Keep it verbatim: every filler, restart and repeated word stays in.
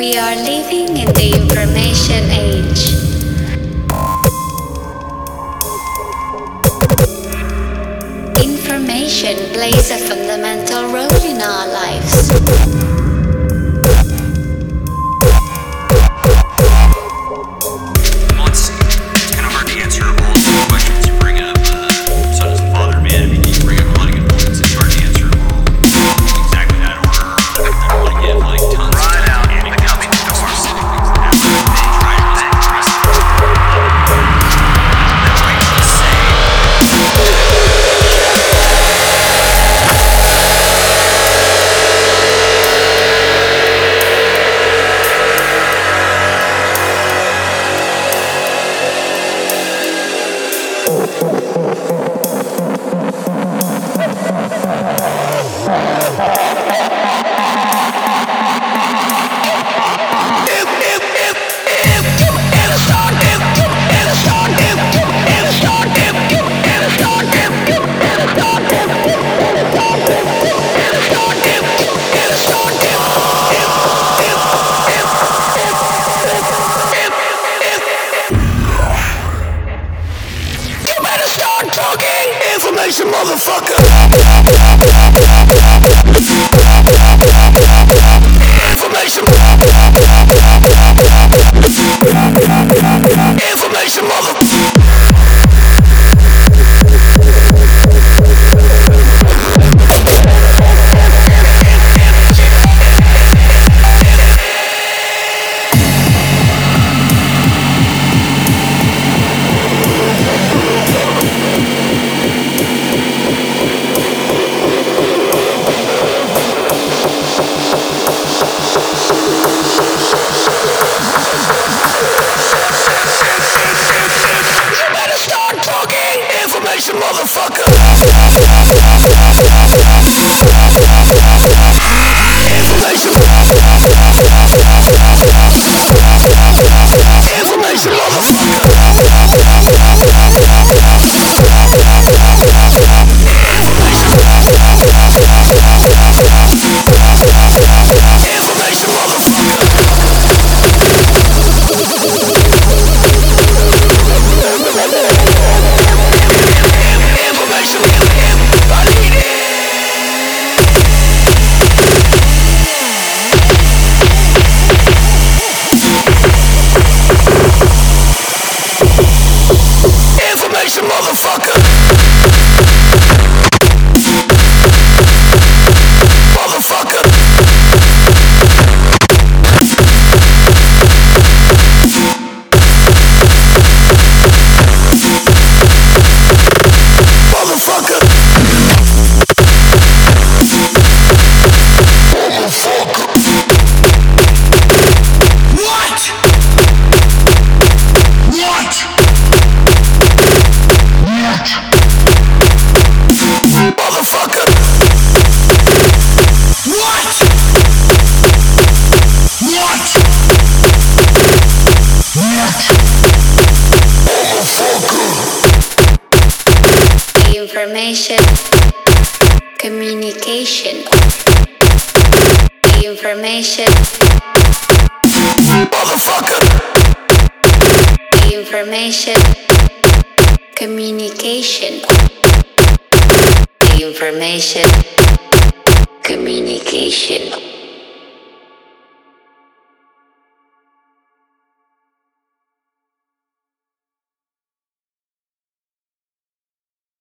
We are living in the information age. Information plays a fundamental role in our lives. Well, it's, it's kind of hard to answer all the questions you bring up, uh, so it doesn't bother me. I mean, you bring up a lot of good points. It's hard to answer them all exactly that order. I don't want to give like tons right of out anecdotes in the coming or storm. specific things that happen. They try to think trust them. That way to say. Information, motherfucker. Information. Information, mother. Information, motherfucker. Information. Information, motherfucker. Motherfucker. Motherfucker. Motherfucker. What? What? Motherfucker! What? What? What? Motherfucker! Information, communication. Information, Motherfucker! information, communication. Information, communication.